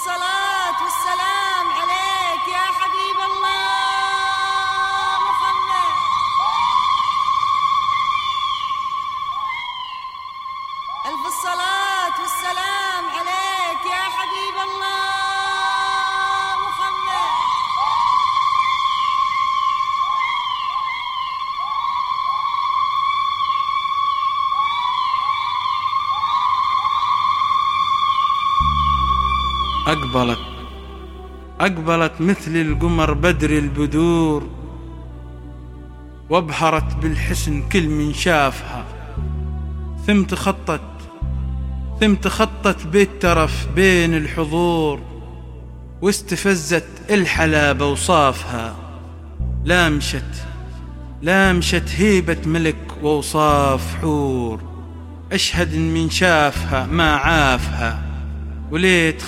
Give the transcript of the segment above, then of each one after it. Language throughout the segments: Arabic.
الصلاة والسلام عليك يا حبيب الله محمد. ألف الصلاة والسلام عليك يا حبيب الله محمد. أقبلت مثل القمر بدر البدور، وابهرت بالحسن كل من شافها، ثم تخطت بالترف بين الحضور، واستفزت الحلا بوصافها، لامشت هيبة ملك ووصاف حور، أشهد إن من شافها ما عافها، وليت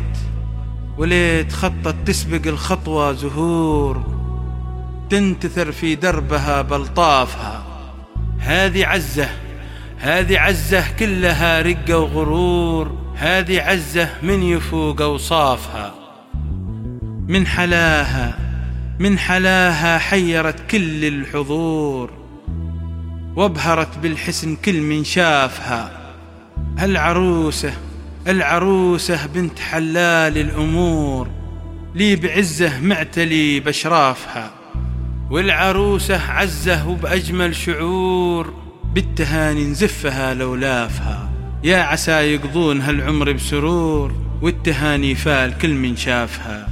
خطت تسبق الخطوة زهور، تنتثر في دربها بلطافها. هذه عزة كلها رقة وغرور، هذه عزة من يفوق أوصافها. من حلاها حيرت كل الحضور، وابهرت بالحسن كل من شافها. العروسة بنت حلال الأمور، لي بعزة معتلي بأشرافها، والعروسة عزة وبأجمل شعور، بالتهاني نزفها لولافها. يا عسى يقضون هالعمر بسرور، والتهاني فال كل من شافها،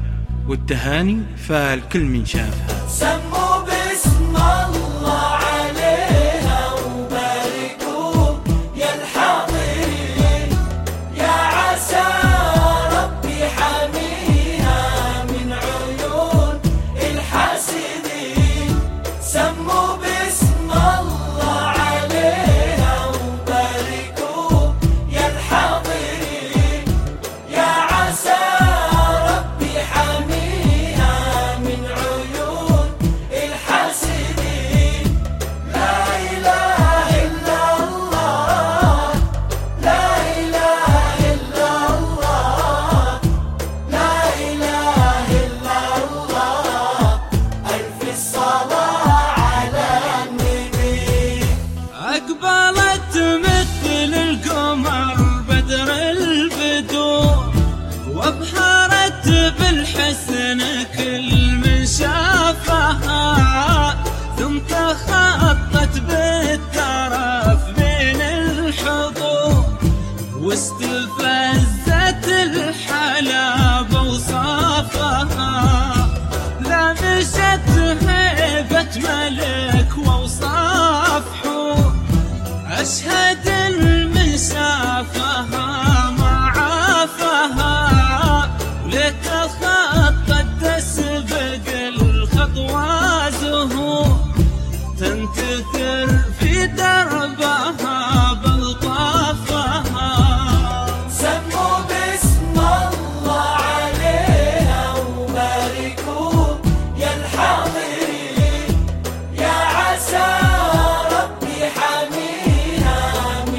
سموا باسم الله عليها وباركوا يا الحاضرين، يا عسى ربي حميها من عيون الحاسدين. سموا باسم الله عليها وباركوا يا الحاضرين، يا عسى ربي حميها من عيون الحاسدين. لا إله إلا الله، لا إله إلا الله، لا إله إلا الله. ألف الصلاة على النبي. أقبلت مثل القمر بدر البدور، وابهرت بالحسن كل من شافها، ثم تخطت بالترف بين الحضور، واستفزت الحلا بوصافها. لمست هيبة ملك ووصاف حور، أشهد من شافها ما عافها، ولتخطت تسبق الخطوة زهور، تنتثر في دربها بلطافها. سموا باسم الله عليها وباركوا يا الحاضرين، يا عسى ربي حميها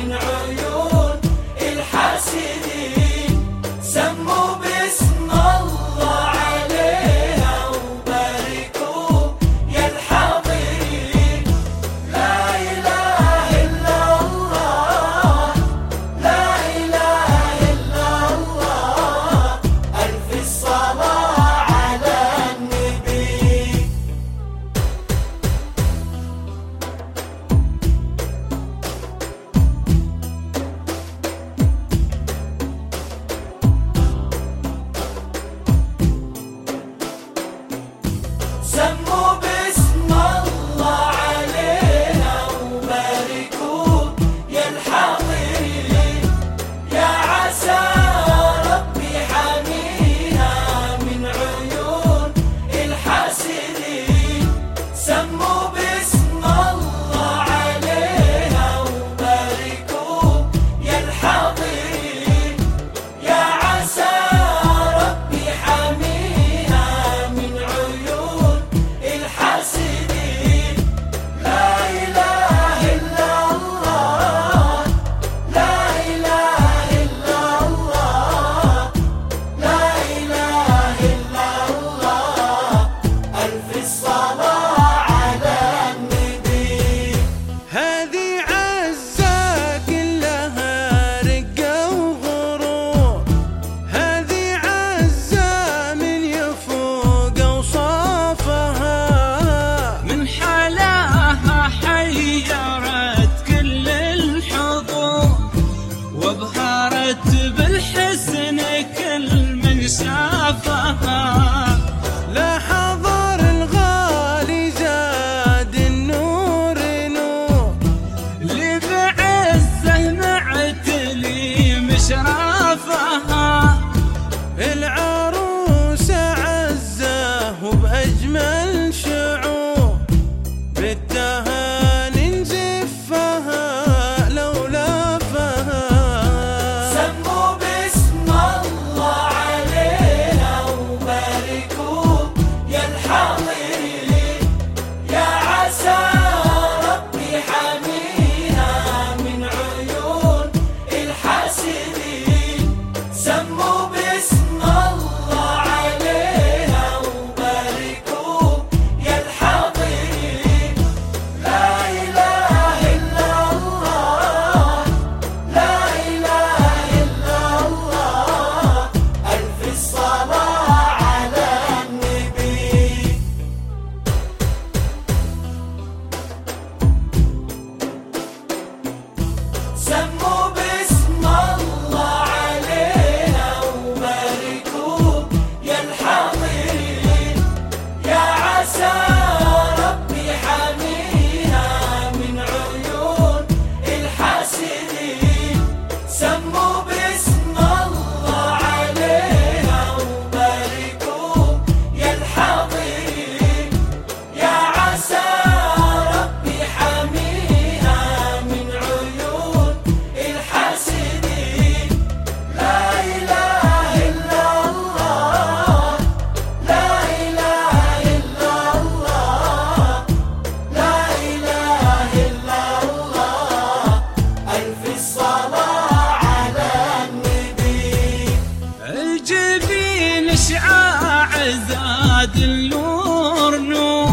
سموا باسم الله عليها وباركوا يا الحاضرين، يا عسى ربي حاميها من عيون الحاسدين. سموا باسم الله عليها وباركوا يا الحاضرين، يا عسى ربي حاميها من عيون الحاسدين. لا إله إلا الله، لا إله إلا الله، لا إله إلا الله. ألف الصلاة على النبي. الجبين شعاع زاد النور نور،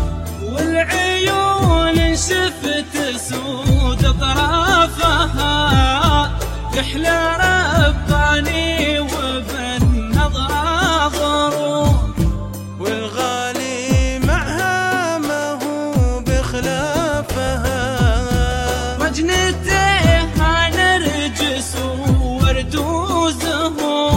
والعيون شفت سود اطرافها، يحلى رباني وبالنظرة ضروب، والغالي معها ما هو بخلافها، وجنتها نرجس وورد وزهور،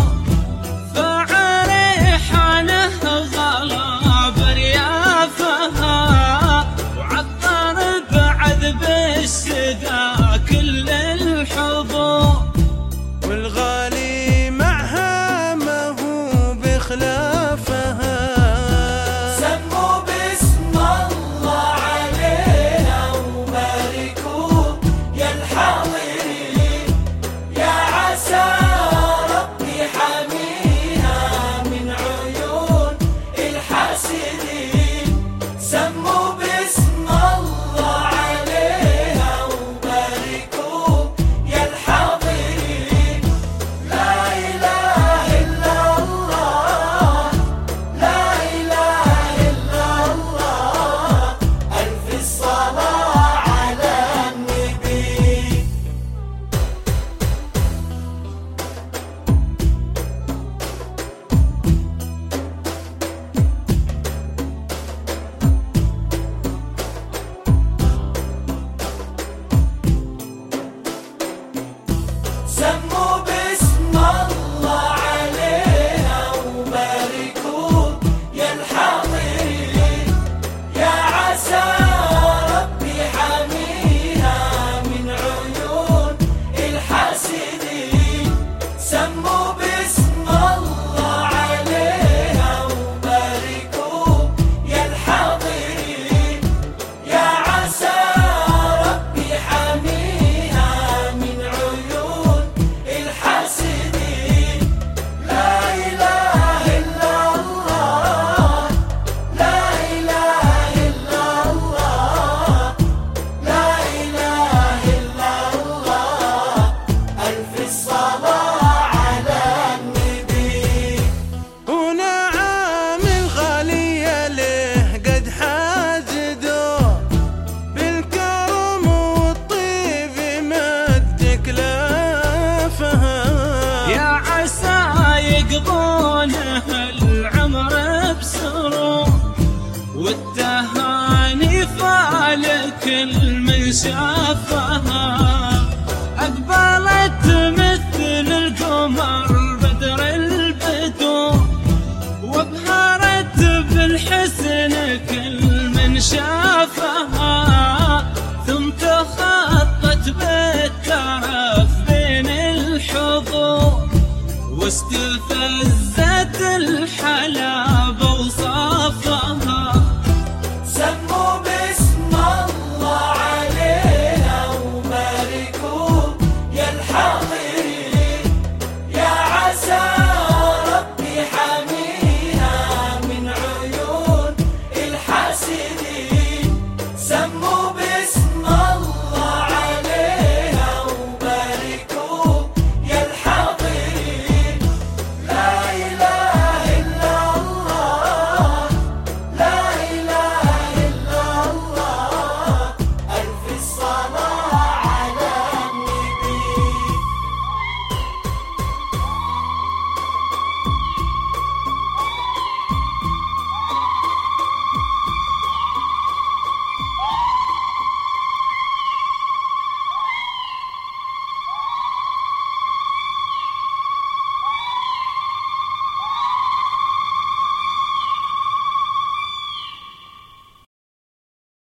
فعريحانه غلا بريافها، وعطر بعذب الشذا كل الحضور، والغالي معها ما هو بخلافها. سموا باسم الله عليها وباركوا يا الحاضرين، يا عسى ربي حاميها من عيون الحاسدين. سموا باسم الله عليها وباركوا يا الحاضرين. لا إله إلا الله، لا إله إلا الله. ألف الصلاة على النبي. سموا باسم الله عليها وباركوا يا الحاضرين، يا عسى ربي حاميها من عيون الحاسدين. سموا باسم الله عليها وباركوا يا الحاضرين، يا عسى ربي حاميها من عيون الحاسدين. لا إله إلا الله، لا إله إلا الله، لا إله إلا الله. ألف الصلاة على النبي. هنا عامل غالية له قد حاز دور، بالكرم والطيب مد كلافها، يا عسى يقضونه العمر بسرور، والتهاني فالك من شافها، أقبلت مثل القمر بدر البدور، وابهرت بالحسن كل من شافها، ثم تخطت بالترف بين الحضور، واستوى